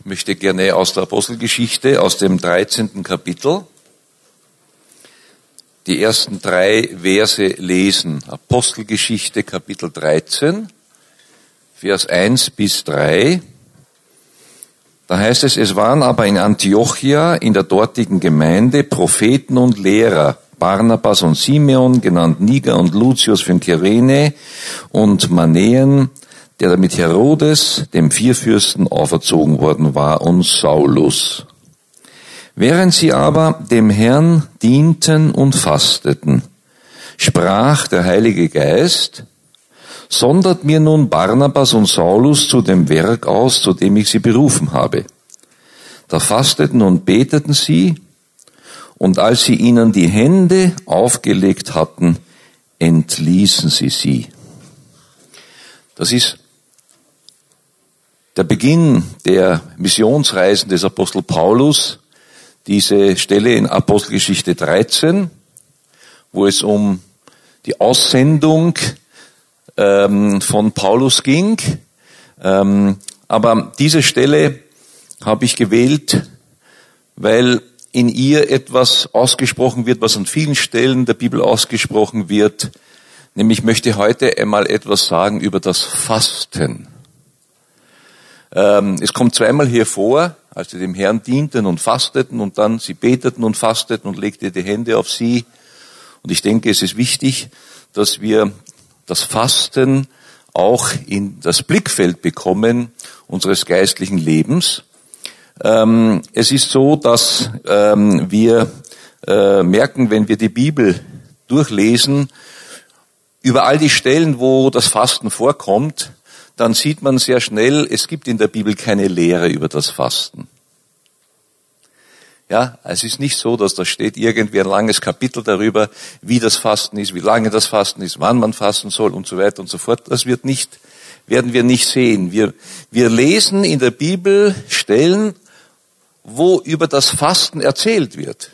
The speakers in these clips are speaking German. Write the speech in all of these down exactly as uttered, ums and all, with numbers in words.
möchte gerne aus der Apostelgeschichte, aus dem dreizehnten Kapitel, die ersten drei Verse lesen. Apostelgeschichte, Kapitel dreizehn, Vers eins bis drei. Da heißt es, es waren aber in Antiochia, in der dortigen Gemeinde, Propheten und Lehrer, Barnabas und Simeon, genannt Niger und Lucius von Kyrene und Manaen, der mit Herodes, dem Vierfürsten, auferzogen worden war, und Saulus. Während sie aber dem Herrn dienten und fasteten, sprach der Heilige Geist, sondert mir nun Barnabas und Saulus zu dem Werk aus, zu dem ich sie berufen habe. Da fasteten und beteten sie, und als sie ihnen die Hände aufgelegt hatten, entließen sie sie. Das ist der Beginn der Missionsreisen des Apostel Paulus, diese Stelle in Apostelgeschichte dreizehn, wo es um die Aussendung ähm, von Paulus ging. Ähm, aber diese Stelle habe ich gewählt, weil in ihr etwas ausgesprochen wird, was an vielen Stellen der Bibel ausgesprochen wird. Nämlich möchte heute einmal etwas sagen über das Fasten. Ähm, es kommt zweimal hier vor, als sie dem Herrn dienten und fasteten und dann sie beteten und fasteten und legte die Hände auf sie. Und ich denke, es ist wichtig, dass wir das Fasten auch in das Blickfeld bekommen unseres geistlichen Lebens. Ähm, es ist so, dass ähm, wir äh, merken, wenn wir die Bibel durchlesen, über all die Stellen, wo das Fasten vorkommt, dann sieht man sehr schnell, es gibt in der Bibel keine Lehre über das Fasten. Ja, es ist nicht so, dass da steht irgendwie ein langes Kapitel darüber, wie das Fasten ist, wie lange das Fasten ist, wann man fasten soll und so weiter und so fort. Das wird nicht, werden wir nicht sehen. Wir, wir lesen in der Bibel Stellen, wo über das Fasten erzählt wird.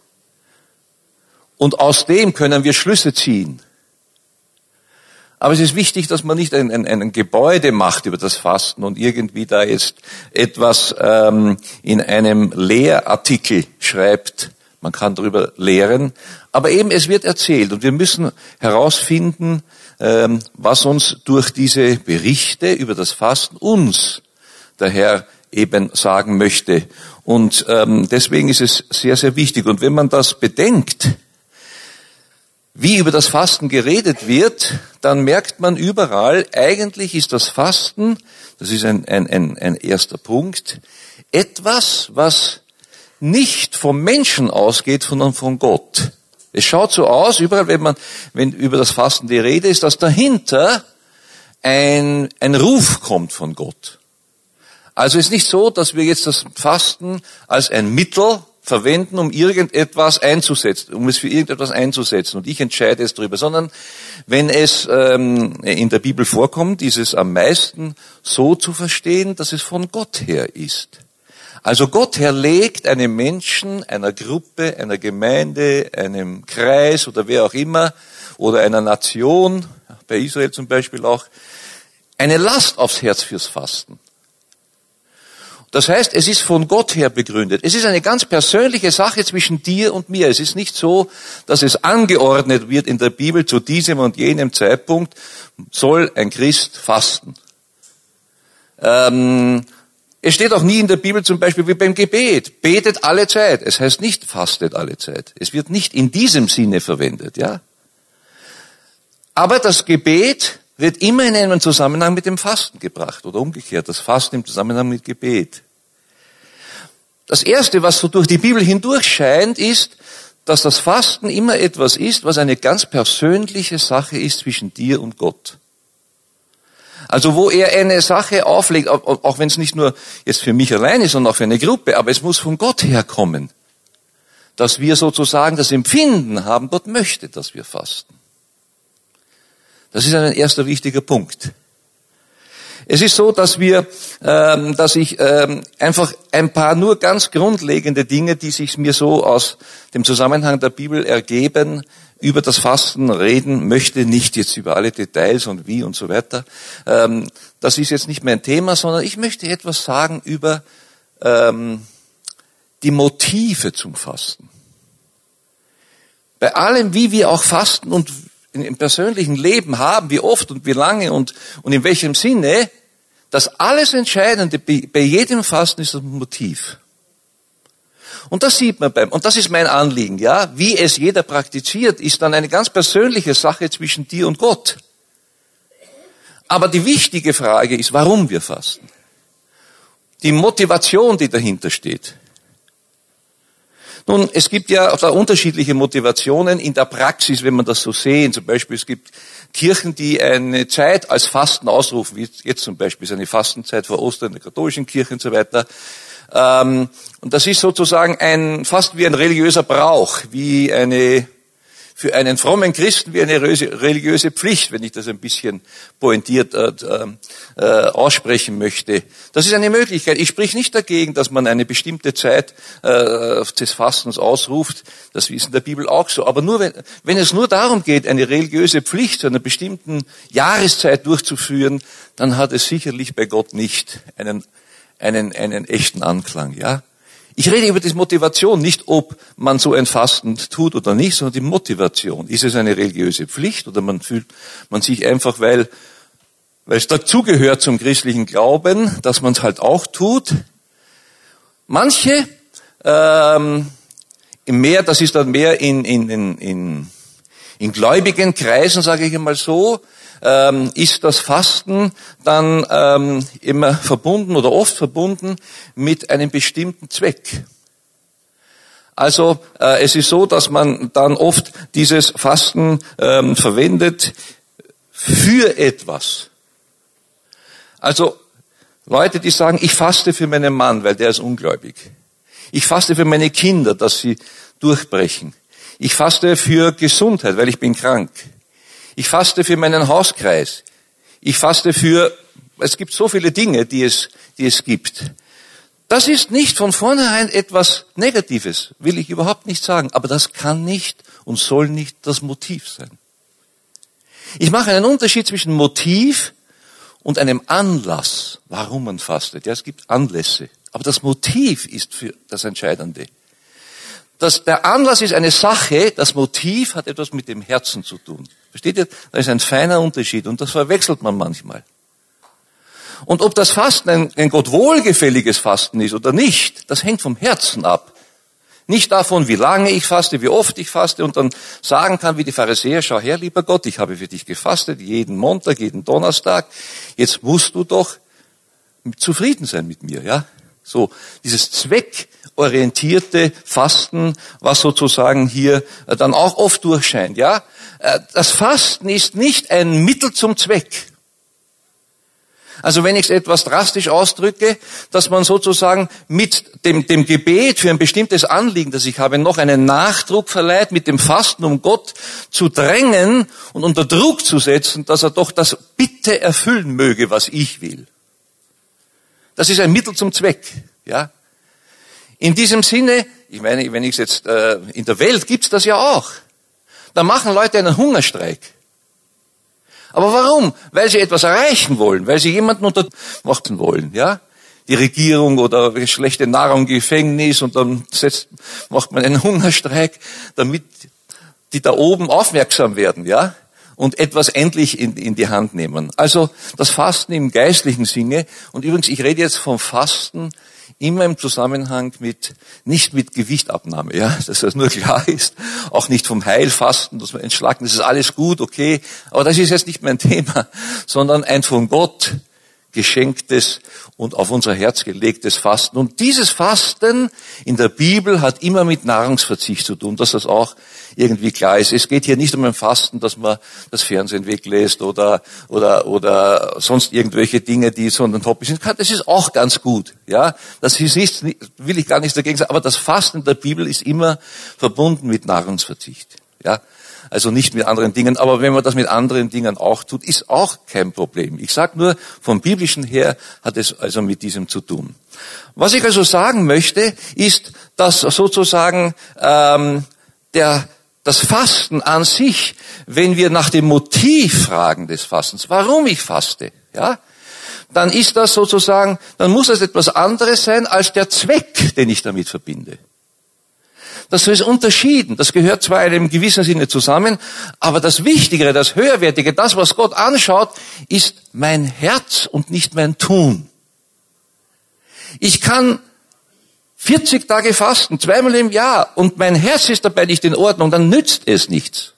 Und aus dem können wir Schlüsse ziehen. Aber es ist wichtig, dass man nicht ein, ein, ein Gebäude macht über das Fasten und irgendwie da jetzt etwas ähm, in einem Lehrartikel schreibt. Man kann darüber lehren. Aber eben, es wird erzählt und wir müssen herausfinden, ähm, was uns durch diese Berichte über das Fasten uns der Herr eben sagen möchte. Und ähm, deswegen ist es sehr, sehr wichtig. Und wenn man das bedenkt, wie über das Fasten geredet wird, dann merkt man überall, eigentlich ist das Fasten, das ist ein, ein, ein, ein erster Punkt, etwas, was nicht vom Menschen ausgeht, sondern von Gott. Es schaut so aus, überall, wenn man, wenn über das Fasten die Rede ist, dass dahinter ein, ein Ruf kommt von Gott. Also es ist nicht so, dass wir jetzt das Fasten als ein Mittel verwenden, um irgendetwas einzusetzen, um es für irgendetwas einzusetzen. Und ich entscheide es darüber, sondern wenn es ähm, in der Bibel vorkommt, ist es am meisten so zu verstehen, dass es von Gott her ist. Also Gott her legt einem Menschen, einer Gruppe, einer Gemeinde, einem Kreis oder wer auch immer, oder einer Nation, bei Israel zum Beispiel auch, eine Last aufs Herz fürs Fasten. Das heißt, es ist von Gott her begründet. Es ist eine ganz persönliche Sache zwischen dir und mir. Es ist nicht so, dass es angeordnet wird in der Bibel, zu diesem und jenem Zeitpunkt soll ein Christ fasten. Ähm, es steht auch nie in der Bibel zum Beispiel wie beim Gebet, betet alle Zeit. Es heißt nicht, fastet alle Zeit. Es wird nicht in diesem Sinne verwendet, ja. Aber das Gebet wird immer in einem Zusammenhang mit dem Fasten gebracht oder umgekehrt, das Fasten im Zusammenhang mit Gebet. Das Erste, was so durch die Bibel hindurch scheint, ist, dass das Fasten immer etwas ist, was eine ganz persönliche Sache ist zwischen dir und Gott. Also wo er eine Sache auflegt, auch wenn es nicht nur jetzt für mich allein ist, sondern auch für eine Gruppe, aber es muss von Gott herkommen, dass wir sozusagen das Empfinden haben, Gott möchte, dass wir fasten. Das ist ein erster wichtiger Punkt. Es ist so, dass wir, ähm, dass ich ähm, einfach ein paar nur ganz grundlegende Dinge, die sich mir so aus dem Zusammenhang der Bibel ergeben, über das Fasten reden möchte, nicht jetzt über alle Details und wie und so weiter. Ähm, das ist jetzt nicht mein Thema, sondern ich möchte etwas sagen über ähm, die Motive zum Fasten. Bei allem, wie wir auch fasten und im persönlichen Leben haben, wie oft und wie lange und, und in welchem Sinne, das alles Entscheidende bei jedem Fasten ist das Motiv. Und das sieht man beim, und das ist mein Anliegen, ja. Wie es jeder praktiziert, ist dann eine ganz persönliche Sache zwischen dir und Gott. Aber die wichtige Frage ist, warum wir fasten. Die Motivation, die dahinter steht. Nun, es gibt ja da unterschiedliche Motivationen in der Praxis, wenn man das so sehen. Zum Beispiel, es gibt Kirchen, die eine Zeit als Fasten ausrufen, wie jetzt zum Beispiel ist eine Fastenzeit vor Ostern in der katholischen Kirche und so weiter. Und das ist sozusagen ein, fast wie ein religiöser Brauch, wie eine, für einen frommen Christen wie eine religiöse Pflicht, wenn ich das ein bisschen pointiert äh, äh, aussprechen möchte. Das ist eine Möglichkeit. Ich sprich nicht dagegen, dass man eine bestimmte Zeit äh, des Fastens ausruft. Das ist in der Bibel auch so. Aber nur wenn, wenn es nur darum geht, eine religiöse Pflicht zu einer bestimmten Jahreszeit durchzuführen, dann hat es sicherlich bei Gott nicht einen, einen, einen echten Anklang, ja. Ich rede über die Motivation, nicht ob man so ein Fasten tut oder nicht, sondern die Motivation. Ist es eine religiöse Pflicht oder man fühlt man sich einfach, weil, weil es dazugehört zum christlichen Glauben, dass man es halt auch tut. Manche, ähm, mehr, das ist dann mehr in, in, in, in, in gläubigen Kreisen, sage ich einmal so, Ähm, ist das Fasten dann ähm, immer verbunden oder oft verbunden mit einem bestimmten Zweck. Also äh, es ist so, dass man dann oft dieses Fasten ähm, verwendet für etwas. Also Leute, die sagen, ich faste für meinen Mann, weil der ist ungläubig. Ich faste für meine Kinder, dass sie durchbrechen. Ich faste für Gesundheit, weil ich bin krank. Ich faste für meinen Hauskreis. Ich faste für, es gibt so viele Dinge, die es, die es gibt. Das ist nicht von vornherein etwas Negatives, will ich überhaupt nicht sagen. Aber das kann nicht und soll nicht das Motiv sein. Ich mache einen Unterschied zwischen Motiv und einem Anlass, warum man fastet. Ja, es gibt Anlässe. Aber das Motiv ist für das Entscheidende. Das, der Anlass ist eine Sache, das Motiv hat etwas mit dem Herzen zu tun. Versteht ihr? Da ist ein feiner Unterschied und das verwechselt man manchmal. Und ob das Fasten ein, ein Gott wohlgefälliges Fasten ist oder nicht, das hängt vom Herzen ab. Nicht davon, wie lange ich faste, wie oft ich faste und dann sagen kann, wie die Pharisäer, schau her, lieber Gott, ich habe für dich gefastet, jeden Montag, jeden Donnerstag, jetzt musst du doch zufrieden sein mit mir, ja? So, dieses zweckorientierte Fasten, was sozusagen hier dann auch oft durchscheint, ja. Das Fasten ist nicht ein Mittel zum Zweck. Also wenn ich es etwas drastisch ausdrücke, dass man sozusagen mit dem, dem Gebet für ein bestimmtes Anliegen, das ich habe, noch einen Nachdruck verleiht, mit dem Fasten, um Gott zu drängen und unter Druck zu setzen, dass er doch das bitte erfüllen möge, was ich will. Das ist ein Mittel zum Zweck, ja. In diesem Sinne, ich meine, wenn ich es jetzt, äh, in der Welt gibt's das ja auch. Da machen Leute einen Hungerstreik. Aber warum? Weil sie etwas erreichen wollen, weil sie jemanden untermachen wollen, ja. Die Regierung oder schlechte Nahrung, Gefängnis und dann setzt, macht man einen Hungerstreik, damit die da oben aufmerksam werden, ja. Und etwas endlich in, in die Hand nehmen. Also das Fasten im geistlichen Sinne. Und übrigens, ich rede jetzt vom Fasten immer im Zusammenhang mit, nicht mit Gewichtabnahme, ja, dass das nur klar ist. Auch nicht vom Heilfasten, dass man entschlacken, das ist alles gut, okay. Aber das ist jetzt nicht mein Thema, sondern ein von Gott geschenktes und auf unser Herz gelegtes Fasten. Und dieses Fasten in der Bibel hat immer mit Nahrungsverzicht zu tun, dass das auch irgendwie klar ist. Es geht hier nicht um ein Fasten, dass man das Fernsehen weglässt oder oder oder sonst irgendwelche Dinge, die so ein Hobby sind. Das ist auch ganz gut, ja. Das ist nicht, will ich gar nichts dagegen sagen. Aber das Fasten der Bibel ist immer verbunden mit Nahrungsverzicht, ja. Also nicht mit anderen Dingen, aber wenn man das mit anderen Dingen auch tut, ist auch kein Problem. Ich sage nur, vom Biblischen her hat es also mit diesem zu tun. Was ich also sagen möchte, ist, dass sozusagen ähm, der das Fasten an sich, wenn wir nach dem Motiv fragen des Fastens, warum ich faste, ja, dann ist das sozusagen, dann muss es etwas anderes sein als der Zweck, den ich damit verbinde. Das ist unterschieden. Das gehört zwar in einem gewissen Sinne zusammen, aber das Wichtigere, das Höherwertige, das, was Gott anschaut, ist mein Herz und nicht mein Tun. Ich kann vierzig Tage fasten, zweimal im Jahr, und mein Herz ist dabei nicht in Ordnung, dann nützt es nichts.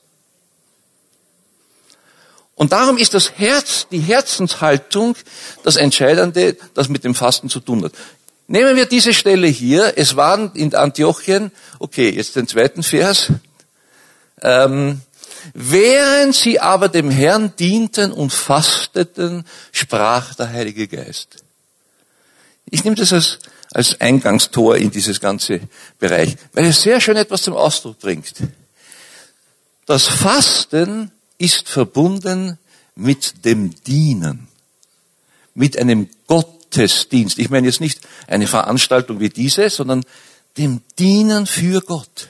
Und darum ist das Herz, die Herzenshaltung, das Entscheidende, das mit dem Fasten zu tun hat. Nehmen wir diese Stelle hier. Es waren in Antiochien, okay, jetzt den zweiten Vers. Ähm, während sie aber dem Herrn dienten und fasteten, sprach der Heilige Geist. Ich nehme das als, als Eingangstor in dieses ganze Bereich, weil es sehr schön etwas zum Ausdruck bringt. Das Fasten ist verbunden mit dem Dienen, mit einem Gottesdienst. Ich meine jetzt nicht eine Veranstaltung wie diese, sondern dem Dienen für Gott.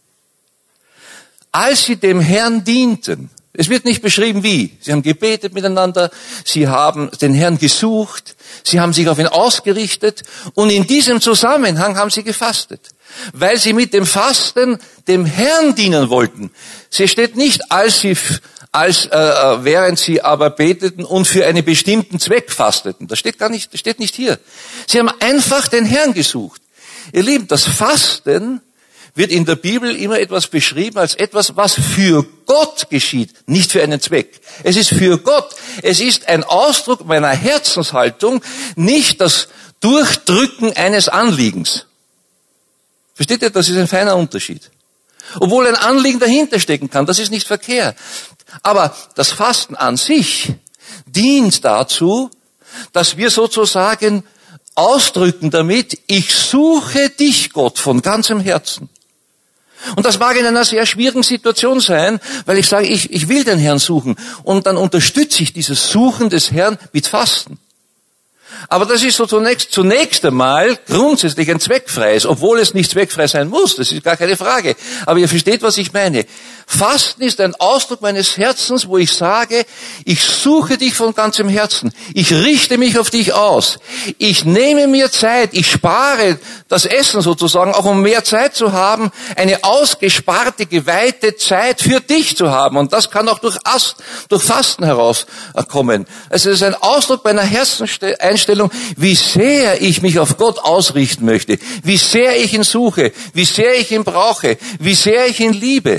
Als sie dem Herrn dienten, es wird nicht beschrieben wie, sie haben gebetet miteinander, sie haben den Herrn gesucht, sie haben sich auf ihn ausgerichtet und in diesem Zusammenhang haben sie gefastet, weil sie mit dem Fasten dem Herrn dienen wollten. Sie steht nicht, als sie als äh, während sie aber beteten und für einen bestimmten Zweck fasteten. Das steht gar nicht, das steht nicht hier. Sie haben einfach den Herrn gesucht. Ihr Lieben, das Fasten wird in der Bibel immer etwas beschrieben als etwas, was für Gott geschieht, nicht für einen Zweck. Es ist für Gott. Es ist ein Ausdruck meiner Herzenshaltung, nicht das Durchdrücken eines Anliegens. Versteht ihr? Das ist ein feiner Unterschied. Obwohl ein Anliegen dahinter stecken kann, das ist nicht verkehrt. Aber das Fasten an sich dient dazu, dass wir sozusagen ausdrücken damit, ich suche dich, Gott, von ganzem Herzen. Und das mag in einer sehr schwierigen Situation sein, weil ich sage, ich, ich will den Herrn suchen. Und dann unterstütze ich dieses Suchen des Herrn mit Fasten. Aber das ist so zunächst, zunächst einmal grundsätzlich ein zweckfreies, obwohl es nicht zweckfrei sein muss, das ist gar keine Frage. Aber ihr versteht, was ich meine. Fasten ist ein Ausdruck meines Herzens, wo ich sage, ich suche dich von ganzem Herzen. Ich richte mich auf dich aus. Ich nehme mir Zeit. Ich spare das Essen sozusagen, auch um mehr Zeit zu haben, eine ausgesparte, geweihte Zeit für dich zu haben. Und das kann auch durch, Ast, durch Fasten herauskommen. Also es ist ein Ausdruck meiner Herzenseinstellung, wie sehr ich mich auf Gott ausrichten möchte, wie sehr ich ihn suche, wie sehr ich ihn brauche, wie sehr ich ihn liebe.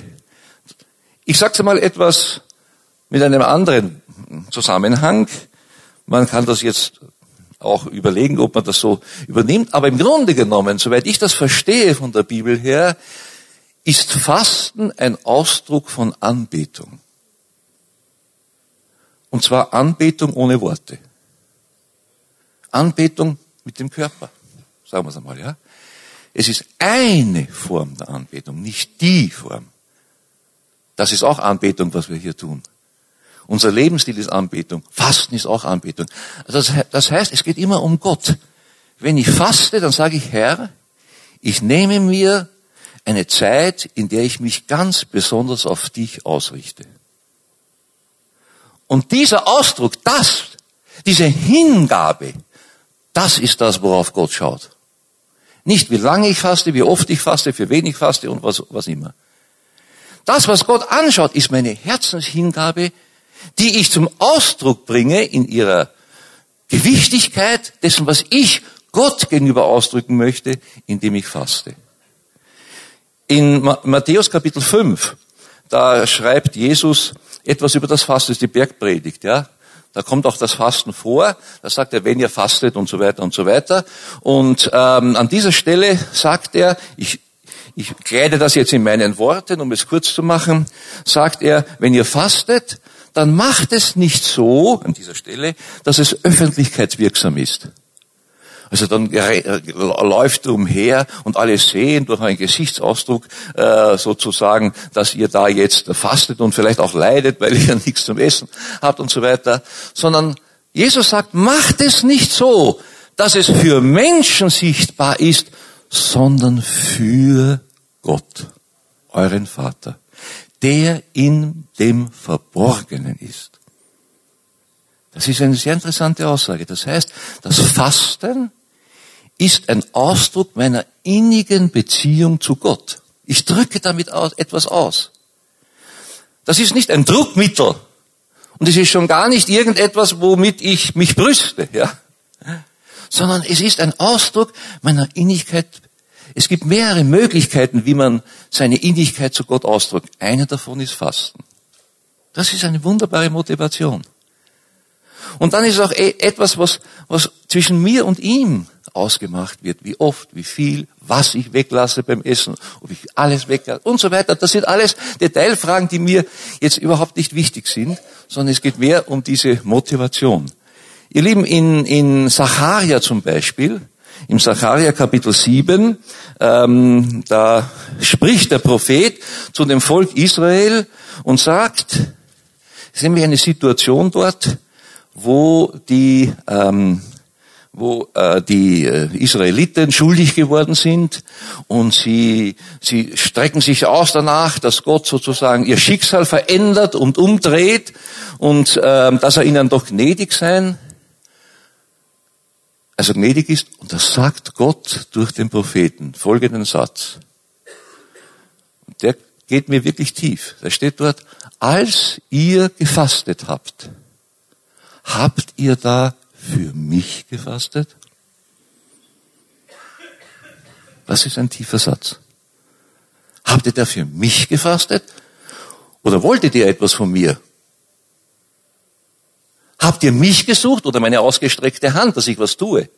Ich sage mal etwas mit einem anderen Zusammenhang. Man kann das jetzt auch überlegen, ob man das so übernimmt. Aber im Grunde genommen, soweit ich das verstehe von der Bibel her, ist Fasten ein Ausdruck von Anbetung. Und zwar Anbetung ohne Worte. Anbetung mit dem Körper, sagen wir es einmal, ja. Es ist eine Form der Anbetung, nicht die Form. Das ist auch Anbetung, was wir hier tun. Unser Lebensstil ist Anbetung. Fasten ist auch Anbetung. Also das, das heißt, es geht immer um Gott. Wenn ich faste, dann sage ich, Herr, ich nehme mir eine Zeit, in der ich mich ganz besonders auf dich ausrichte. Und dieser Ausdruck, das, diese Hingabe, das ist das, worauf Gott schaut. Nicht, wie lange ich faste, wie oft ich faste, für wen ich faste und was, was immer. Das, was Gott anschaut, ist meine Herzenshingabe, die ich zum Ausdruck bringe in ihrer Gewichtigkeit dessen, was ich Gott gegenüber ausdrücken möchte, indem ich faste. In Matthäus Kapitel fünf, da schreibt Jesus etwas über das Fasten, das ist die Bergpredigt, ja. Da kommt auch das Fasten vor. Da sagt er, wenn ihr fastet und so weiter und so weiter. Und ähm, an dieser Stelle sagt er, ich Ich kleide das jetzt in meinen Worten, um es kurz zu machen, sagt er, wenn ihr fastet, dann macht es nicht so, an dieser Stelle, dass es öffentlichkeitswirksam ist. Also dann läuft umher und alle sehen durch einen Gesichtsausdruck äh, sozusagen, dass ihr da jetzt fastet und vielleicht auch leidet, weil ihr nichts zum Essen habt und so weiter. Sondern Jesus sagt, macht es nicht so, dass es für Menschen sichtbar ist, sondern für Gott, euren Vater, der in dem Verborgenen ist. Das ist eine sehr interessante Aussage. Das heißt, das Fasten ist ein Ausdruck meiner innigen Beziehung zu Gott. Ich drücke damit etwas aus. Das ist nicht ein Druckmittel. Und es ist schon gar nicht irgendetwas, womit ich mich brüste, ja. Sondern es ist ein Ausdruck meiner Innigkeit. Es gibt mehrere Möglichkeiten, wie man seine Innigkeit zu Gott ausdrückt. Eine davon ist Fasten. Das ist eine wunderbare Motivation. Und dann ist auch etwas, was, was zwischen mir und ihm ausgemacht wird. Wie oft, wie viel, was ich weglasse beim Essen, ob ich alles weglasse und so weiter. Das sind alles Detailfragen, die mir jetzt überhaupt nicht wichtig sind, sondern es geht mehr um diese Motivation. Ihr Lieben, in, in Sacharja zum Beispiel, im Sacharja Kapitel sieben, ähm, da spricht der Prophet zu dem Volk Israel und sagt, es ist nämlich eine Situation dort, wo die, ähm, wo äh, die äh, Israeliten schuldig geworden sind und sie, sie strecken sich aus danach, dass Gott sozusagen ihr Schicksal verändert und umdreht und äh, dass er ihnen doch gnädig sein, also gnädig ist. Und das sagt Gott durch den Propheten, folgenden Satz. Und der geht mir wirklich tief. Da steht dort, als ihr gefastet habt, habt ihr da für mich gefastet? Das ist ein tiefer Satz. Habt ihr da für mich gefastet? Oder wolltet ihr etwas von mir? Habt ihr mich gesucht oder meine ausgestreckte Hand, dass ich was tue?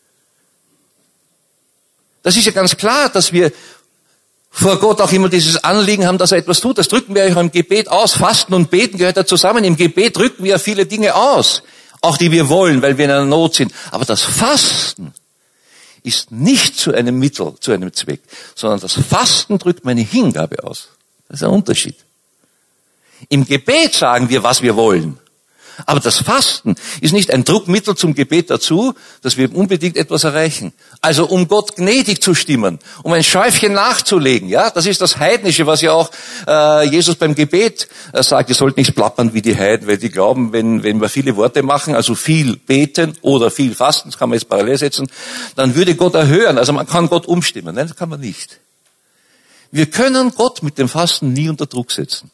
Das ist ja ganz klar, dass wir vor Gott auch immer dieses Anliegen haben, dass er etwas tut. Das drücken wir auch im Gebet aus. Fasten und Beten gehört da zusammen. Im Gebet drücken wir viele Dinge aus, auch die wir wollen, weil wir in einer Not sind. Aber das Fasten ist nicht zu einem Mittel, zu einem Zweck, sondern das Fasten drückt meine Hingabe aus. Das ist ein Unterschied. Im Gebet sagen wir, was wir wollen. Aber das Fasten ist nicht ein Druckmittel zum Gebet dazu, dass wir unbedingt etwas erreichen. Also um Gott gnädig zu stimmen, um ein Schäufchen nachzulegen, ja, das ist das Heidnische, was ja auch äh, Jesus beim Gebet äh, sagt, ihr sollt nicht plappern wie die Heiden, weil die glauben, wenn, wenn wir viele Worte machen, also viel beten oder viel fasten, das kann man jetzt parallel setzen, dann würde Gott erhören, also man kann Gott umstimmen. Nein, das kann man nicht. Wir können Gott mit dem Fasten nie unter Druck setzen.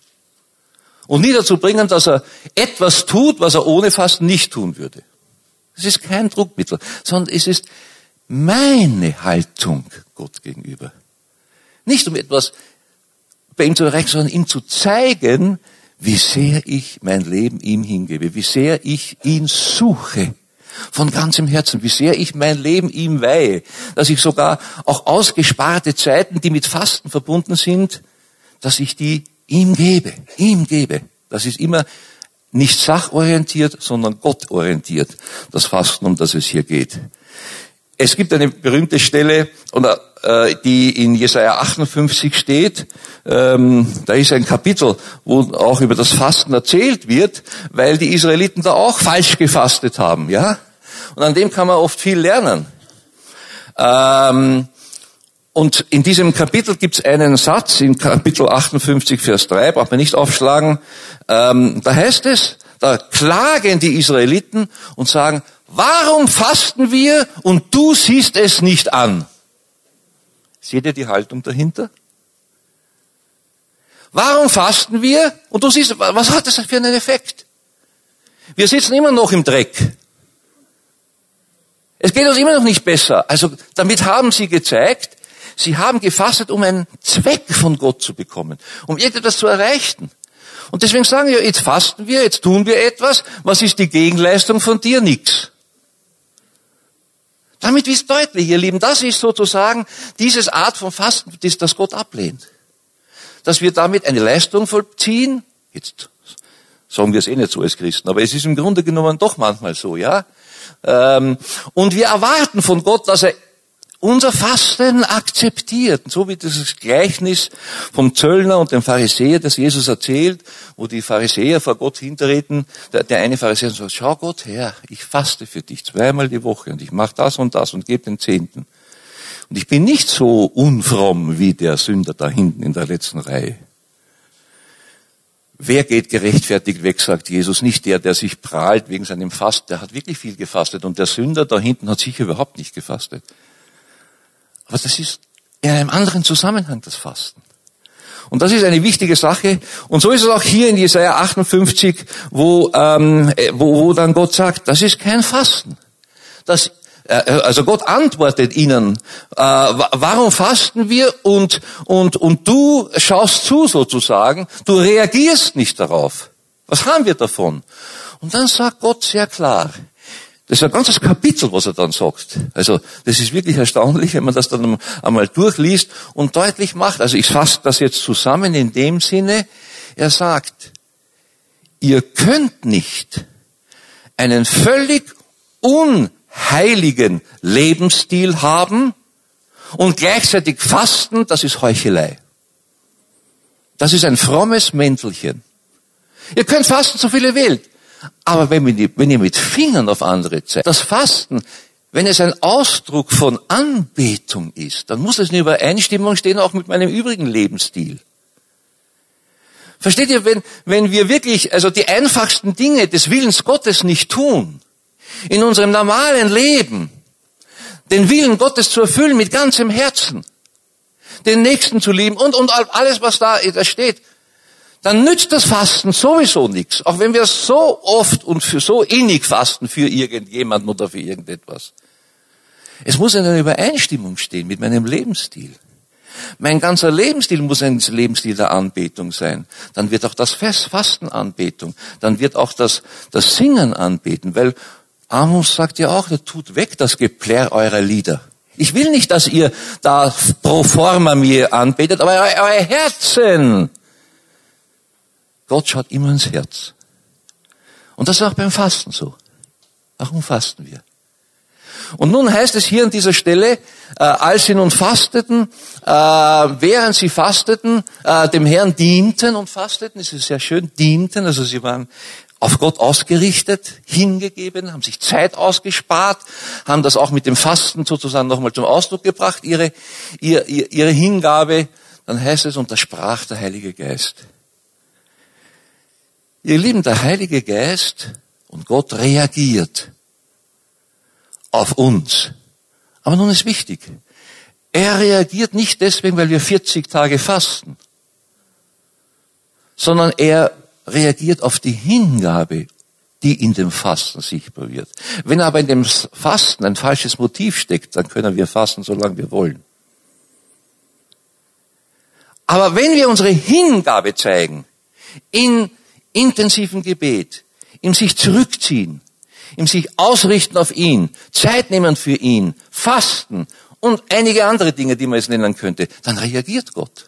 Und nie dazu bringen, dass er etwas tut, was er ohne Fasten nicht tun würde. Es ist kein Druckmittel, sondern es ist meine Haltung Gott gegenüber. Nicht um etwas bei ihm zu erreichen, sondern ihm zu zeigen, wie sehr ich mein Leben ihm hingebe, wie sehr ich ihn suche von ganzem Herzen, wie sehr ich mein Leben ihm weihe, dass ich sogar auch ausgesparte Zeiten, die mit Fasten verbunden sind, dass ich die ihm gebe, ihm gebe. Das ist immer nicht sachorientiert, sondern gottorientiert, das Fasten, um das es hier geht. Es gibt eine berühmte Stelle, äh, die in Jesaja achtundfünfzig steht. Ähm, da ist ein Kapitel, wo auch über das Fasten erzählt wird, weil die Israeliten da auch falsch gefastet haben, ja. Und an dem kann man oft viel lernen. Ähm, Und in diesem Kapitel gibt es einen Satz, in Kapitel achtundfünfzig, Vers drei, braucht man nicht aufschlagen, ähm, da heißt es, da klagen die Israeliten und sagen, warum fasten wir und du siehst es nicht an? Seht ihr die Haltung dahinter? Warum fasten wir und du siehst, was hat das für einen Effekt? Wir sitzen immer noch im Dreck. Es geht uns immer noch nicht besser. Also damit haben sie gezeigt, sie haben gefastet, um einen Zweck von Gott zu bekommen, um irgendetwas zu erreichen. Und deswegen sagen wir, jetzt fasten wir, jetzt tun wir etwas. Was ist die Gegenleistung von dir? Nix. Damit ist deutlich, ihr Lieben, das ist sozusagen dieses Art von Fasten, das Gott ablehnt. Dass wir damit eine Leistung vollziehen, jetzt sagen wir es eh nicht so als Christen, aber es ist im Grunde genommen doch manchmal so, ja. Und wir erwarten von Gott, dass er unser Fasten akzeptiert. So wie dieses Gleichnis vom Zöllner und dem Pharisäer, das Jesus erzählt, wo die Pharisäer vor Gott hintreten. Der, der eine Pharisäer sagt, schau Gott her, ich faste für dich zweimal die Woche und ich mache das und das und gebe den Zehnten. Und ich bin nicht so unfromm wie der Sünder da hinten in der letzten Reihe. wer geht gerechtfertigt weg, sagt Jesus. Nicht der, der sich prahlt wegen seinem Fasten. Der hat wirklich viel gefastet. Und der Sünder da hinten hat sicher überhaupt nicht gefastet. Aber das ist in einem anderen Zusammenhang, das Fasten. Und das ist eine wichtige Sache. Und so ist es auch hier in Jesaja achtundfünfzig, wo, ähm, wo, wo dann Gott sagt, das ist kein Fasten. Das, äh, also Gott antwortet ihnen, äh, warum fasten wir? Und, und, und du schaust zu sozusagen, du reagierst nicht darauf. Was haben wir davon? Und dann sagt Gott sehr klar, das ist ein ganzes Kapitel, was er dann sagt. Also das ist wirklich erstaunlich, wenn man das dann einmal durchliest und deutlich macht. Also ich fasse das jetzt zusammen in dem Sinne, er sagt, ihr könnt nicht einen völlig unheiligen Lebensstil haben und gleichzeitig fasten, das ist Heuchelei. Das ist ein frommes Mäntelchen. Ihr könnt fasten, so viele wählt. Aber wenn, wir, wenn ihr mit Fingern auf andere zeigt, das Fasten, wenn es ein Ausdruck von Anbetung ist, dann muss es in Übereinstimmung stehen auch mit meinem übrigen Lebensstil. Versteht ihr, wenn, wenn wir wirklich, also die einfachsten Dinge des Willens Gottes nicht tun, in unserem normalen Leben, den Willen Gottes zu erfüllen mit ganzem Herzen, den Nächsten zu lieben und, und alles, was da, da steht, dann nützt das Fasten sowieso nichts. Auch wenn wir so oft und für so innig fasten für irgendjemanden oder für irgendetwas. Es muss in einer Übereinstimmung stehen mit meinem Lebensstil. Mein ganzer Lebensstil muss ein Lebensstil der Anbetung sein. Dann wird auch das Fasten Anbetung. Dann wird auch das, das Singen anbeten. Weil Amos sagt ja auch, tut weg das Geplärr eurer Lieder. Ich will nicht, dass ihr da pro forma mir anbetet, aber euer, euer Herzen. Gott schaut immer ins Herz. Und das ist auch beim Fasten so. Warum fasten wir? Und nun heißt es hier an dieser Stelle, äh, als sie nun fasteten, äh, während sie fasteten, äh, dem Herrn dienten und fasteten, das ist sehr schön, dienten, also sie waren auf Gott ausgerichtet, hingegeben, haben sich Zeit ausgespart, haben das auch mit dem Fasten sozusagen nochmal zum Ausdruck gebracht, ihre, ihre, ihre Hingabe. Dann heißt es, und da sprach der Heilige Geist. Ihr Lieben, der Heilige Geist und Gott reagiert auf uns. Aber nun ist wichtig, er reagiert nicht deswegen, weil wir vierzig Tage fasten, sondern er reagiert auf die Hingabe, die in dem Fasten sichtbar wird. Wenn aber in dem Fasten ein falsches Motiv steckt, dann können wir fasten, solange wir wollen. Aber wenn wir unsere Hingabe zeigen, in intensiven Gebet, im sich zurückziehen, im sich ausrichten auf ihn, Zeit nehmen für ihn, fasten und einige andere Dinge, die man jetzt nennen könnte, dann reagiert Gott.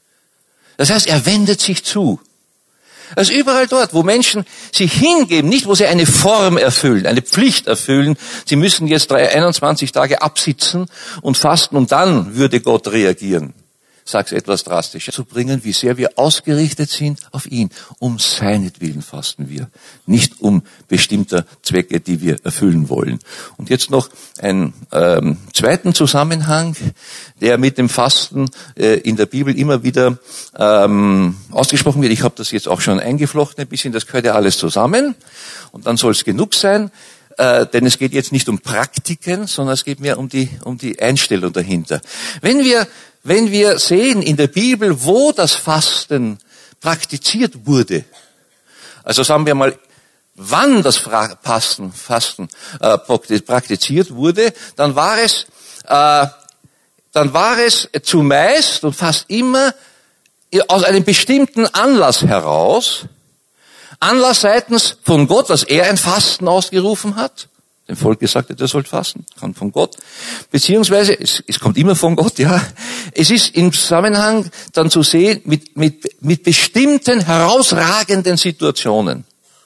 Das heißt, er wendet sich zu. Also überall dort, wo Menschen sich hingeben, nicht wo sie eine Form erfüllen, eine Pflicht erfüllen, sie müssen jetzt einundzwanzig Tage absitzen und fasten und dann würde Gott reagieren. Sag's etwas drastischer, zu bringen, wie sehr wir ausgerichtet sind auf ihn. Um seinetwillen fasten wir, nicht um bestimmter Zwecke, die wir erfüllen wollen. Und jetzt noch einen ähm, zweiten Zusammenhang, der mit dem Fasten äh, in der Bibel immer wieder ähm, ausgesprochen wird. Ich habe das jetzt auch schon eingeflochten ein bisschen, das gehört ja alles zusammen. Und dann soll es genug sein. Äh, denn es geht jetzt nicht um Praktiken, sondern es geht mehr um die, um die Einstellung dahinter. Wenn wir Wenn wir sehen in der Bibel, wo das Fasten praktiziert wurde, also sagen wir mal, wann das Fasten, Fasten äh, praktiziert wurde, dann war es, äh, dann war es zumeist und fast immer aus einem bestimmten Anlass heraus, Anlass seitens von Gott, dass er ein Fasten ausgerufen hat. Dem Volk gesagt hat, er soll fasten, kann von Gott. Beziehungsweise, es, es kommt immer von Gott, ja. Es ist im Zusammenhang dann zu sehen mit, mit, mit bestimmten herausragenden Situationen.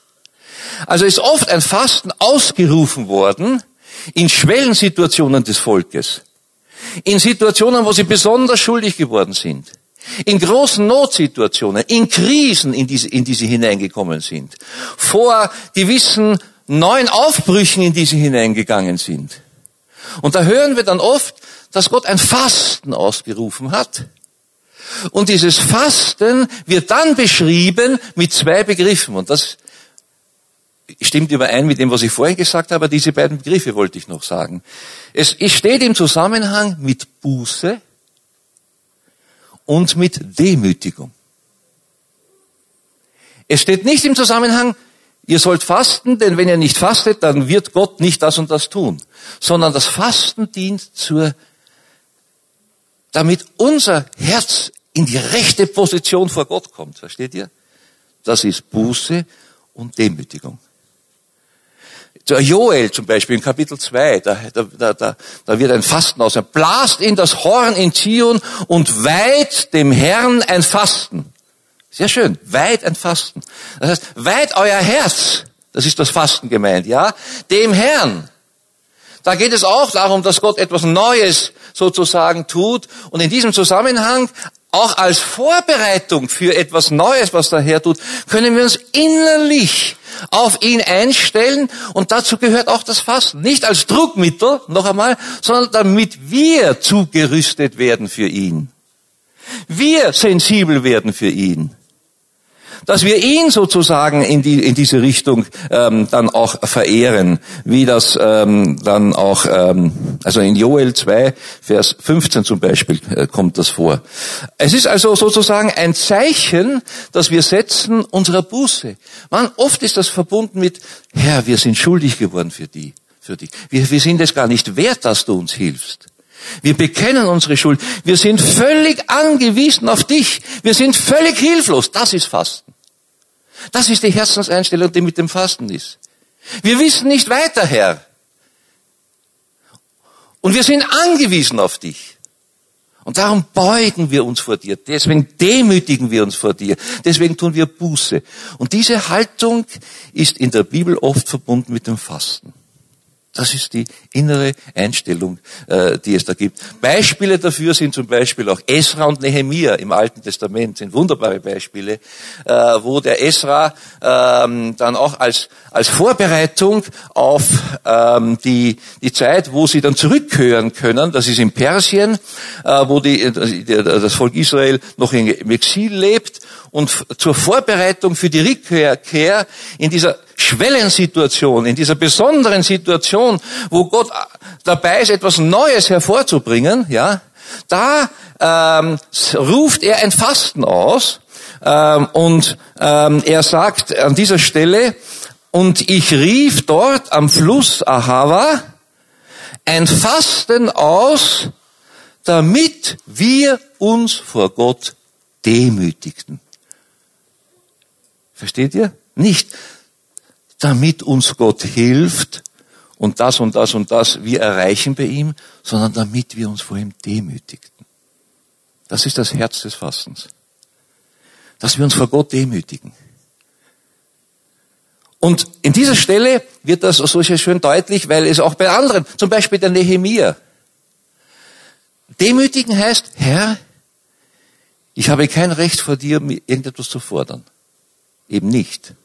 Also ist oft ein Fasten ausgerufen worden in Schwellensituationen des Volkes. In Situationen, wo sie besonders schuldig geworden sind. In großen Notsituationen, in Krisen, in die, in die sie hineingekommen sind. Vor gewissen neuen Aufbrüchen, in die sie hineingegangen sind. Und da hören wir dann oft, dass Gott ein Fasten ausgerufen hat. Und dieses Fasten wird dann beschrieben mit zwei Begriffen. Und das stimmt überein mit dem, was ich vorhin gesagt habe, aber diese beiden Begriffe wollte ich noch sagen. Es steht im Zusammenhang mit Buße und mit Demütigung. Es steht nicht im Zusammenhang, ihr sollt fasten, denn wenn ihr nicht fastet, dann wird Gott nicht das und das tun. Sondern das Fasten dient zur, damit unser Herz in die rechte Position vor Gott kommt. Versteht ihr? Das ist Buße und Demütigung. Der Joel zum Beispiel in Kapitel zwei, da, da, da, da wird ein Fasten aus. Er blast in das Horn in Zion und weiht dem Herrn ein Fasten. Sehr schön, weiht ein Fasten. Das heißt, weiht euer Herz, das ist das Fasten gemeint, ja, dem Herrn. Da geht es auch darum, dass Gott etwas Neues sozusagen tut und in diesem Zusammenhang auch als Vorbereitung für etwas Neues, was der Herr tut, können wir uns innerlich auf ihn einstellen und dazu gehört auch das Fasten. Nicht als Druckmittel, noch einmal, sondern damit wir zugerüstet werden für ihn. Wir sensibel werden für ihn. Dass wir ihn sozusagen in die in diese Richtung ähm, dann auch verehren, wie das ähm, dann auch, ähm, also in Joel zwei, Vers fünfzehn zum Beispiel äh, kommt das vor. Es ist also sozusagen ein Zeichen, das wir setzen unserer Buße. Man, oft ist das verbunden mit, Herr, wir sind schuldig geworden für die, für dich. Wir, wir sind es gar nicht wert, dass du uns hilfst. Wir bekennen unsere Schuld. Wir sind völlig angewiesen auf dich. Wir sind völlig hilflos. Das ist Fasten. Das ist die Herzenseinstellung, die mit dem Fasten ist. Wir wissen nicht weiter, Herr. Und wir sind angewiesen auf dich. Und darum beugen wir uns vor dir. Deswegen demütigen wir uns vor dir. Deswegen tun wir Buße. Und diese Haltung ist in der Bibel oft verbunden mit dem Fasten. Das ist die innere Einstellung, äh, die es da gibt. Beispiele dafür sind zum Beispiel auch Esra und Nehemia im Alten Testament, sind wunderbare Beispiele, äh, wo der Esra ähm, dann auch als als Vorbereitung auf ähm, die die Zeit, wo sie dann zurückkehren können, das ist in Persien, äh, wo die, die, das Volk Israel noch im Exil lebt, und zur Vorbereitung für die Rückkehr in dieser Schwellensituation, in dieser besonderen Situation, wo Gott dabei ist, etwas Neues hervorzubringen, ja, da ähm, ruft er ein Fasten aus, ähm, und ähm, er sagt an dieser Stelle, und ich rief dort am Fluss Ahava ein Fasten aus, damit wir uns vor Gott demütigten. Versteht ihr? Nicht, damit uns Gott hilft und das und das und das wir erreichen bei ihm, sondern damit wir uns vor ihm demütigten. Das ist das Herz des Fastens. Dass wir uns vor Gott demütigen. Und in dieser Stelle wird das so schön deutlich, weil es auch bei anderen, zum Beispiel der Nehemia. Demütigen heißt, Herr, ich habe kein Recht vor dir, mir irgendetwas zu fordern. Eben nicht.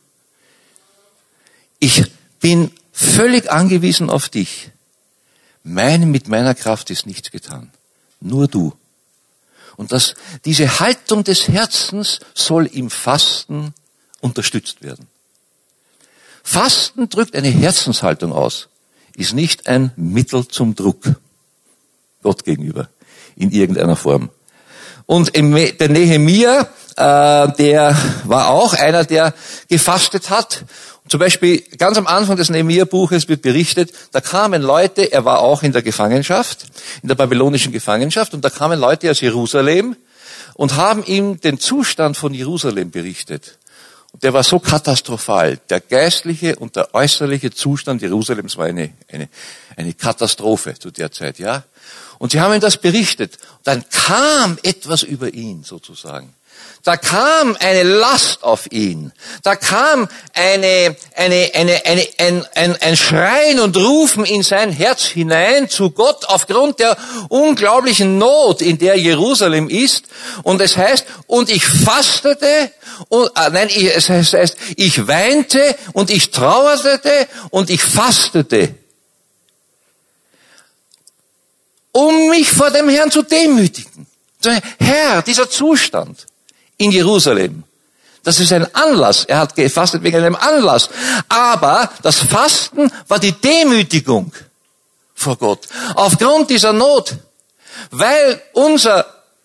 Ich bin völlig angewiesen auf dich. Meine, mit meiner Kraft ist nichts getan. Nur du. Und das, diese Haltung des Herzens soll im Fasten unterstützt werden. Fasten drückt eine Herzenshaltung aus, ist nicht ein Mittel zum Druck Gott gegenüber in irgendeiner Form. Und der Nehemia, äh, der war auch einer, der gefastet hat. Zum Beispiel ganz am Anfang des Nehemia-Buches wird berichtet, da kamen Leute, er war auch in der Gefangenschaft, in der babylonischen Gefangenschaft, und da kamen Leute aus Jerusalem und haben ihm den Zustand von Jerusalem berichtet. Und der war so katastrophal. Der geistliche und der äußerliche Zustand Jerusalems war eine, eine, eine Katastrophe zu der Zeit, ja. Und sie haben ihm das berichtet. Dann kam etwas über ihn sozusagen. Da kam eine Last auf ihn. Da kam eine, eine, eine, eine, ein, ein, ein Schreien und Rufen in sein Herz hinein zu Gott aufgrund der unglaublichen Not, in der Jerusalem ist. Und es heißt, und ich fastete, und, äh, nein, ich, es heißt, es heißt, ich weinte und ich trauerte und ich fastete, um mich vor dem Herrn zu demütigen. Herr, dieser Zustand in Jerusalem, das ist ein Anlass. Er hat gefastet wegen einem Anlass. Aber das Fasten war die Demütigung vor Gott. Aufgrund dieser Not. Weil unser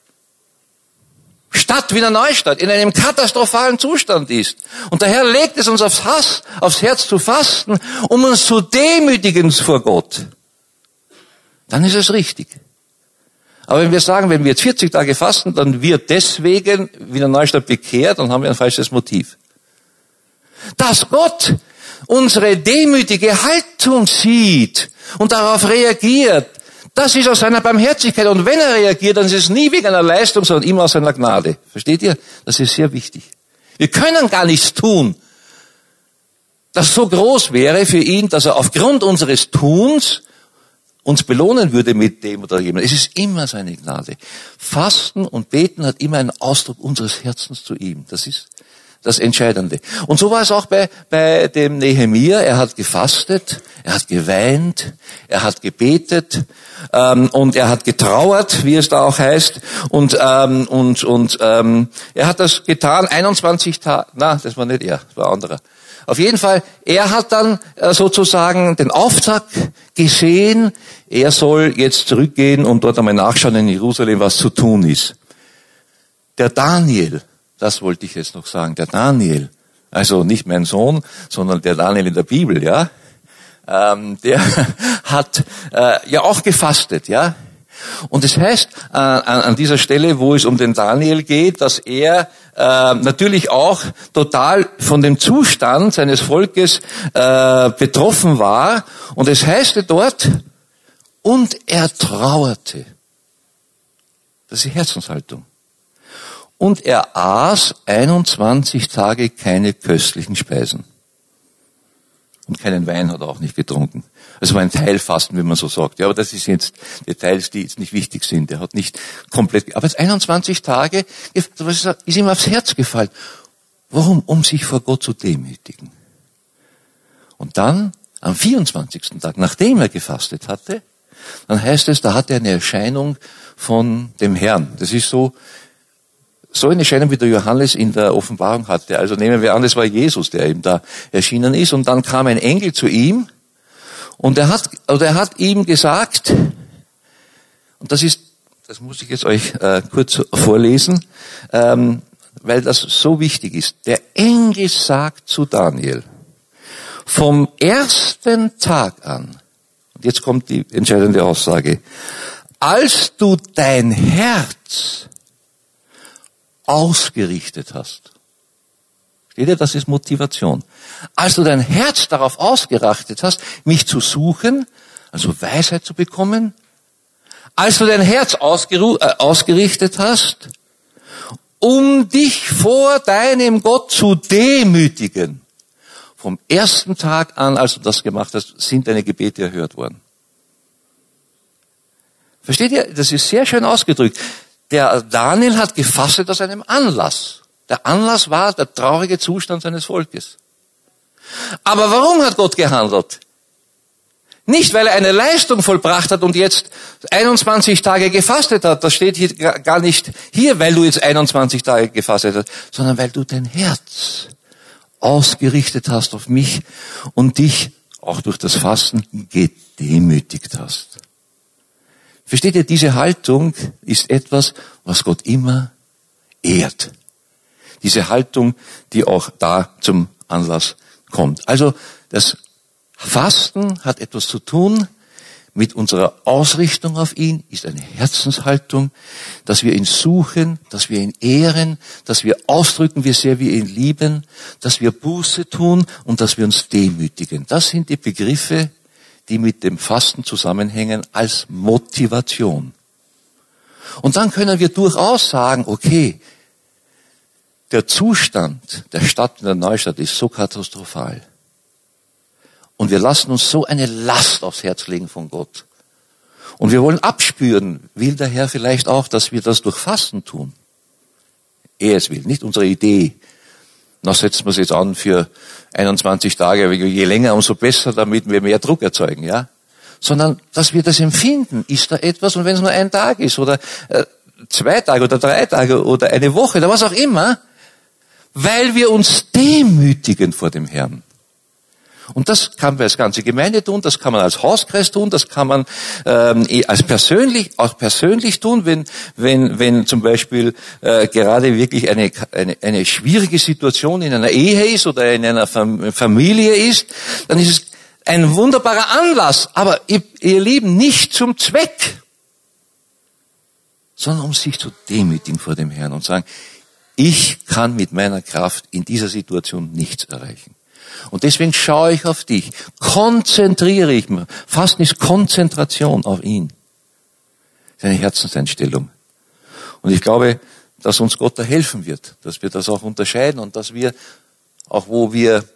Stadt Wiener Neustadt in einem katastrophalen Zustand ist. Und daher legt es uns aufs, Hass, aufs Herz zu fasten, um uns zu demütigen vor Gott. Dann ist es richtig. Aber wenn wir sagen, wenn wir jetzt vierzig Tage fasten, dann wird deswegen Wiener Neustadt bekehrt, dann haben wir ein falsches Motiv. Dass Gott unsere demütige Haltung sieht und darauf reagiert, das ist aus seiner Barmherzigkeit. Und wenn er reagiert, dann ist es nie wegen einer Leistung, sondern immer aus seiner Gnade. Versteht ihr? Das ist sehr wichtig. Wir können gar nichts tun, das so groß wäre für ihn, dass er aufgrund unseres Tuns uns belohnen würde mit dem oder jenem. Es ist immer seine Gnade. Fasten und Beten hat immer einen Ausdruck unseres Herzens zu ihm. Das ist das Entscheidende. Und so war es auch bei, bei dem Nehemia. Er hat gefastet, er hat geweint, er hat gebetet ähm, und er hat getrauert, wie es da auch heißt. Und ähm, und und ähm, er hat das getan. einundzwanzig Tage. Na, das war nicht er, das war ein anderer. Auf jeden Fall, er hat dann äh, sozusagen den Auftrag gesehen. Er soll jetzt zurückgehen und dort einmal nachschauen in Jerusalem, was zu tun ist. Der Daniel. Das wollte ich jetzt noch sagen. Der Daniel, also nicht mein Sohn, sondern der Daniel in der Bibel, ja, ähm, der hat äh, ja auch gefastet, ja. Und es heißt äh, an, an dieser Stelle, wo es um den Daniel geht, dass er äh, natürlich auch total von dem Zustand seines Volkes äh, betroffen war. Und es heißt dort, und er trauerte. Das ist die Herzenshaltung. Und er aß einundzwanzig Tage keine köstlichen Speisen. Und keinen Wein hat er auch nicht getrunken. Also war ein Teilfasten, wie man so sagt. Ja, aber das ist jetzt Details, die jetzt nicht wichtig sind. Er hat nicht komplett, aber jetzt einundzwanzig Tage ist ihm aufs Herz gefallen. Warum? Um sich vor Gott zu demütigen. Und dann, am vierundzwanzigsten Tag, nachdem er gefastet hatte, dann heißt es, da hatte er eine Erscheinung von dem Herrn. Das ist so, So eine Erscheinung, wie der Johannes in der Offenbarung hatte. Also nehmen wir an, es war Jesus, der ihm da erschienen ist. Und dann kam ein Engel zu ihm und er hat, oder er hat ihm gesagt, und das ist, das muss ich jetzt euch äh, kurz vorlesen, ähm, weil das so wichtig ist. Der Engel sagt zu Daniel, vom ersten Tag an, und jetzt kommt die entscheidende Aussage, als du dein Herz ausgerichtet hast. Steht ihr, das ist Motivation. Als du dein Herz darauf ausgerichtet hast, mich zu suchen, also Weisheit zu bekommen, als du dein Herz ausgeru- äh, ausgerichtet hast, um dich vor deinem Gott zu demütigen, vom ersten Tag an, als du das gemacht hast, sind deine Gebete erhört worden. Versteht ihr? Das ist sehr schön ausgedrückt. Der Daniel hat gefastet aus einem Anlass. Der Anlass war der traurige Zustand seines Volkes. Aber warum hat Gott gehandelt? Nicht, weil er eine Leistung vollbracht hat und jetzt einundzwanzig Tage gefastet hat. Das steht hier gar nicht hier, weil du jetzt einundzwanzig Tage gefastet hast, sondern weil du dein Herz ausgerichtet hast auf mich und dich auch durch das Fasten gedemütigt hast. Versteht ihr, diese Haltung ist etwas, was Gott immer ehrt. Diese Haltung, die auch da zum Anlass kommt. Also das Fasten hat etwas zu tun mit unserer Ausrichtung auf ihn, ist eine Herzenshaltung, dass wir ihn suchen, dass wir ihn ehren, dass wir ausdrücken, wie sehr wir ihn lieben, dass wir Buße tun und dass wir uns demütigen. Das sind die Begriffe, die mit dem Fasten zusammenhängen als Motivation. Und dann können wir durchaus sagen, okay, der Zustand der Stadt in der Neustadt ist so katastrophal. Und wir lassen uns so eine Last aufs Herz legen von Gott. Und wir wollen abspüren, will der Herr vielleicht auch, dass wir das durch Fasten tun. Er es will, nicht unsere Idee. Na, setzen wir es jetzt an für einundzwanzig Tage, aber je länger, umso besser, damit wir mehr Druck erzeugen, ja. Sondern, dass wir das empfinden, ist da etwas, und wenn es nur ein Tag ist, oder, äh, zwei Tage oder drei Tage oder eine Woche oder was auch immer, weil wir uns demütigen vor dem Herrn. Und das kann man als ganze Gemeinde tun, das kann man als Hauskreis tun, das kann man ähm, als persönlich auch persönlich tun, wenn wenn wenn zum Beispiel äh, gerade wirklich eine, eine eine schwierige Situation in einer Ehe ist oder in einer Fam- Familie ist, dann ist es ein wunderbarer Anlass, aber ihr, ihr Lieben, nicht zum Zweck, sondern um sich zu demütigen vor dem Herrn und sagen, ich kann mit meiner Kraft in dieser Situation nichts erreichen. Und deswegen schaue ich auf dich, konzentriere ich mich, Fasten ist Konzentration auf ihn. Das ist eine Herzenseinstellung. Und ich glaube, dass uns Gott da helfen wird, dass wir das auch unterscheiden und dass wir, auch wo wir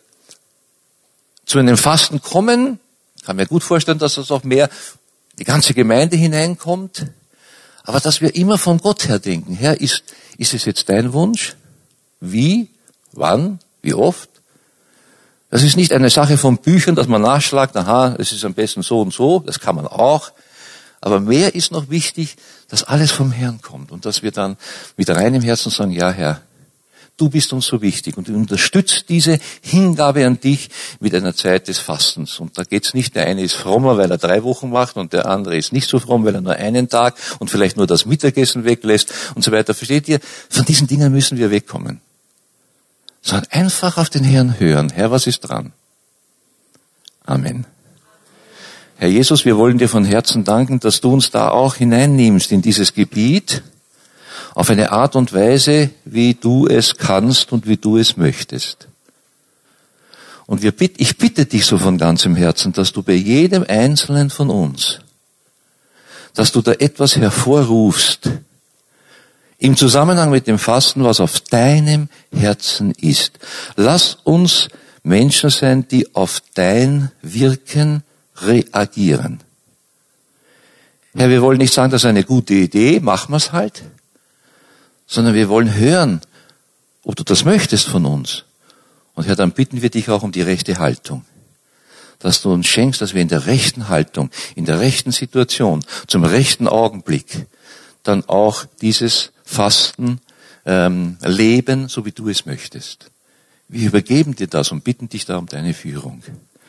zu einem Fasten kommen, kann mir gut vorstellen, dass das auch mehr die ganze Gemeinde hineinkommt, aber dass wir immer von Gott her denken, Herr, ist, ist es jetzt dein Wunsch? Wie? Wann? Wie oft? Das ist nicht eine Sache von Büchern, dass man nachschlagt, aha, es ist am besten so und so, das kann man auch. Aber mehr ist noch wichtig, dass alles vom Herrn kommt und dass wir dann mit reinem Herzen sagen, ja Herr, du bist uns so wichtig und du unterstützt diese Hingabe an dich mit einer Zeit des Fastens. Und da geht's nicht, der eine ist frommer, weil er drei Wochen macht und der andere ist nicht so fromm, weil er nur einen Tag und vielleicht nur das Mittagessen weglässt und so weiter. Versteht ihr? Von diesen Dingen müssen wir wegkommen. Sondern einfach auf den Herrn hören. Herr, was ist dran? Amen. Herr Jesus, wir wollen dir von Herzen danken, dass du uns da auch hineinnimmst in dieses Gebiet auf eine Art und Weise, wie du es kannst und wie du es möchtest. Und wir bitt, ich bitte dich so von ganzem Herzen, dass du bei jedem Einzelnen von uns, dass du da etwas hervorrufst, im Zusammenhang mit dem Fasten, was auf deinem Herzen ist. Lass uns Menschen sein, die auf dein Wirken reagieren. Herr, wir wollen nicht sagen, das ist eine gute Idee, machen wir es halt, sondern wir wollen hören, ob du das möchtest von uns. Und Herr, dann bitten wir dich auch um die rechte Haltung. Dass du uns schenkst, dass wir in der rechten Haltung, in der rechten Situation, zum rechten Augenblick, dann auch dieses Fasten ähm, leben, so wie du es möchtest. Wir übergeben dir das und bitten dich da um deine Führung.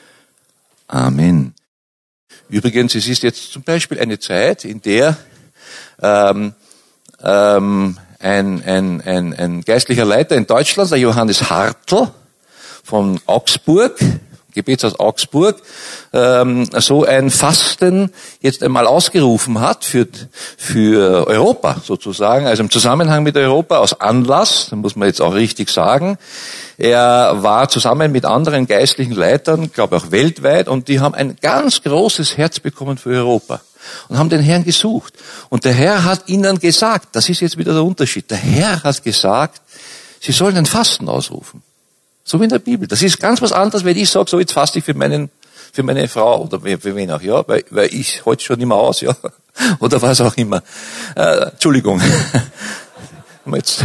Amen. Übrigens, es ist jetzt zum Beispiel eine Zeit, in der ähm, ähm, ein, ein, ein, ein geistlicher Leiter in Deutschland, der Johannes Hartl von Augsburg, Gebetshaus Augsburg, ähm, so ein Fasten jetzt einmal ausgerufen hat für, für Europa sozusagen, also im Zusammenhang mit Europa, aus Anlass, da muss man jetzt auch richtig sagen. Er war zusammen mit anderen geistlichen Leitern, glaube auch weltweit, und die haben ein ganz großes Herz bekommen für Europa und haben den Herrn gesucht. Und der Herr hat ihnen gesagt, das ist jetzt wieder der Unterschied, der Herr hat gesagt, sie sollen ein Fasten ausrufen. So wie in der Bibel. Das ist ganz was anderes, wenn ich sage, so jetzt faste ich für meinen, für meine Frau oder für wen auch, ja, weil, weil ich halte schon immer aus, ja, oder was auch immer. Äh, Entschuldigung. Jetzt.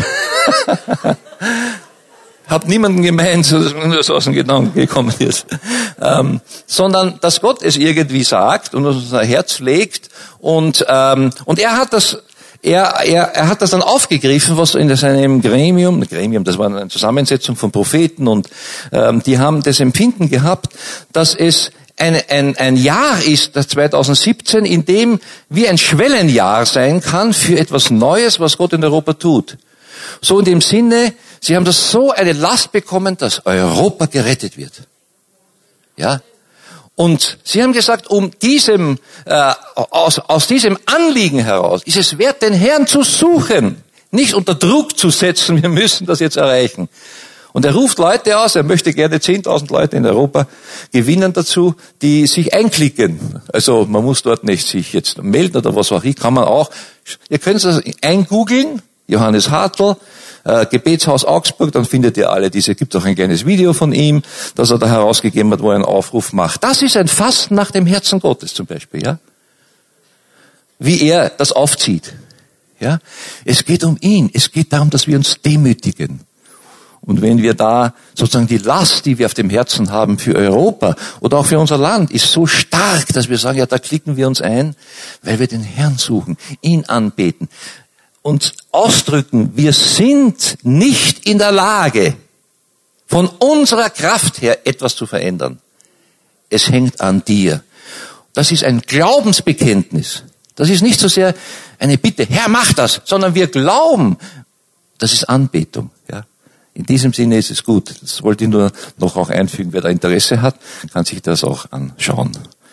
Hab niemanden gemeint, so dass mir das aus dem Gedanken gekommen ist. Ähm, sondern, dass Gott es irgendwie sagt und unser Herz legt und, ähm, und er hat das, Er, er, er hat das dann aufgegriffen, was in seinem Gremium, Gremium, das war eine Zusammensetzung von Propheten und ähm, die haben das Empfinden gehabt, dass es ein, ein, ein Jahr ist, das zweitausendsiebzehn, in dem wie ein Schwellenjahr sein kann für etwas Neues, was Gott in Europa tut. So in dem Sinne, sie haben das so eine Last bekommen, dass Europa gerettet wird. Ja. Und sie haben gesagt, um diesem, äh, aus, aus diesem Anliegen heraus ist es wert, den Herrn zu suchen, nicht unter Druck zu setzen, wir müssen das jetzt erreichen. Und er ruft Leute aus, er möchte gerne zehntausend Leute in Europa gewinnen dazu, die sich einklicken. Also man muss dort nicht sich jetzt melden oder was auch immer, kann man auch. Ihr könnt es eingoogeln, Johannes Hartl, Äh, Gebetshaus Augsburg, dann findet ihr alle diese, gibt auch ein kleines Video von ihm, das er da herausgegeben hat, wo er einen Aufruf macht. Das ist ein Fasten nach dem Herzen Gottes zum Beispiel, ja. Wie er das aufzieht, ja. Es geht um ihn, es geht darum, dass wir uns demütigen. Und wenn wir da sozusagen die Last, die wir auf dem Herzen haben für Europa oder auch für unser Land, ist so stark, dass wir sagen, ja, da klicken wir uns ein, weil wir den Herrn suchen, ihn anbeten. uns ausdrücken, wir sind nicht in der Lage, von unserer Kraft her etwas zu verändern. Es hängt an dir. Das ist ein Glaubensbekenntnis. Das ist nicht so sehr eine Bitte, Herr, mach das, sondern wir glauben. Das ist Anbetung. Ja. In diesem Sinne ist es gut. Das wollte ich nur noch auch einfügen. Wer da Interesse hat, kann sich das auch anschauen.